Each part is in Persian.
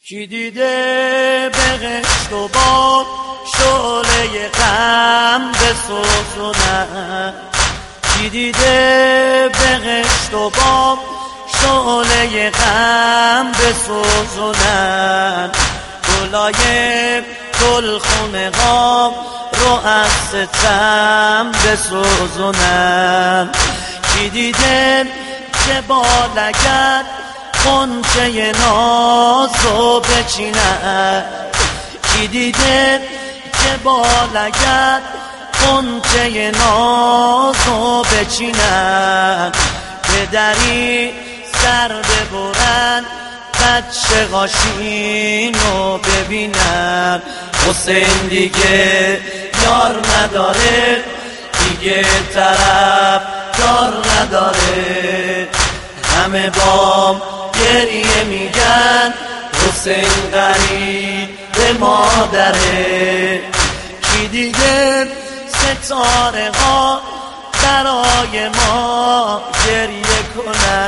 کی دیده بهشت و با شعله غم بسوزونن، کی دیده بهشت و با شعله غم بسوزونن، گلای گلخونه ها رو از ستم بسوزونن، کی دیده که با لگد غنچه نازو بچینن، کی دیده که با لگد غنچه نازو بچینن، پدری سر ببرن بچه غاشینو ببینن، حسین دیگه یار نداره، دیگه طرف دار نداره، همه بام گریه میگن حسین غریب مادره، کی دیده ستاره ها برای ما گریه کنن،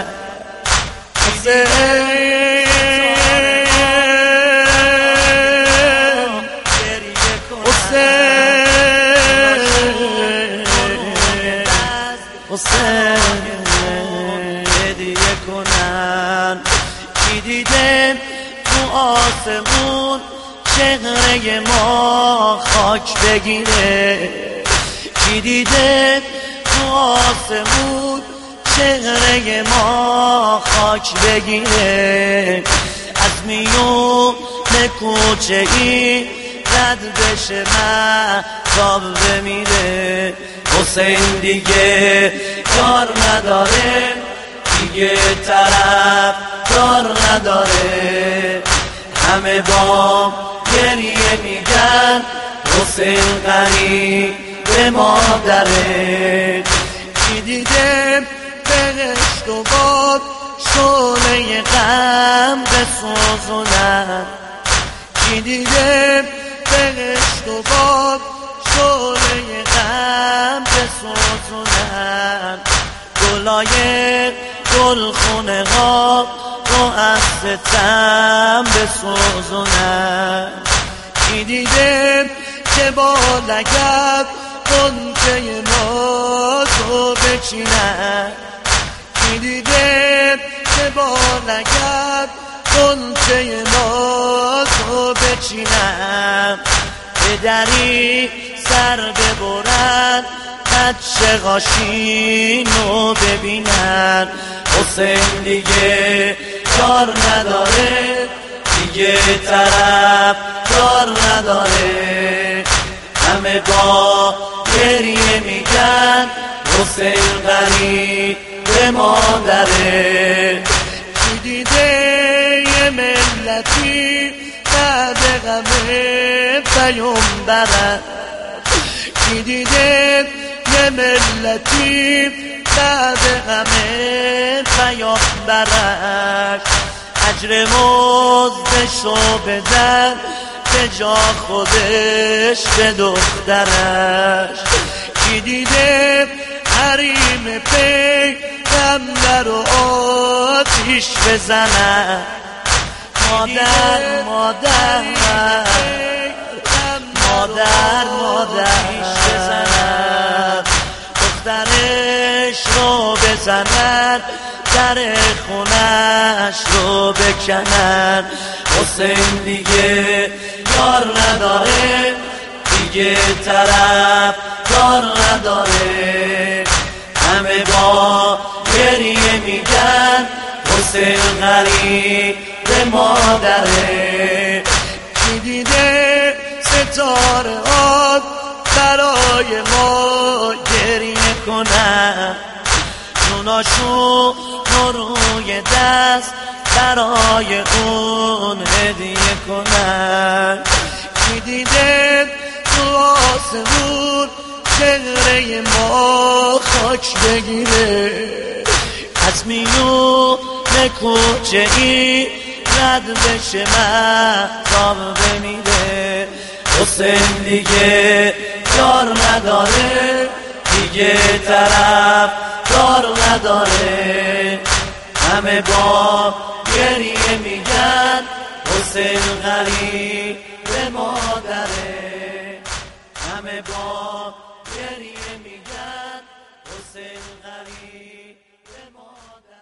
حسین گریه کنن، حسین گریه کنن، کی دیده تو آسمون چهره ما خاک بگیره، کی دیده تو آسمون چهره ما خاک بگیره، از میون کوچه ای رد بشه مهتاب بمیره، حسین دیگه یار نداره، دیگه طرف دار نداره، همه با گریه میگن حسین غریب مادره، کی دیده بهشت و باد شعله غم بسوزونن، کی دیده بهشت و باد شعله غم بسوزونن، گلای گلخونه ها رو از ستم بسوزونن، کی دیده که با لگد غنچه نازو بچینن، کی دیده که با لگد غنچه نازو بچینن، پدری سر ببرن بچه غاشینو ببینن، حسین دیگه یار نداره، دیگه طرف دار نداره، همه با گریه میگن حسین غریب مادره، کی دیده یه ملتی بعد غم پیامبرن، کی دیده یه ملتی بعد غم پیامبرن، اجر مزدشو بدن به جا خودش به دخترش، کی دیده حریم پیغمبر رو آتیش بزنن، مادر مادر مادر مادر دخترش رو بزنن، در خونش رو بکنن، حسین دیگه یار نداره، دیگه طرف دار نداره، همه با گریه میگن حسین غریب مادره، کی دیده ستاره ها برای ما گریه کنن، جوناشو روی دست برای اون هدیه کنن، کی دیده تو آسمون چهره ما خاک بگیره، از میون کوچه ای رد بشه مهتاب بمیره، حسین دیگه یار نداره، دیگه طرف دار نداره، همه با گریه میگن حسین غریب مادره، همه با گریه میگن حسین غریب مادره.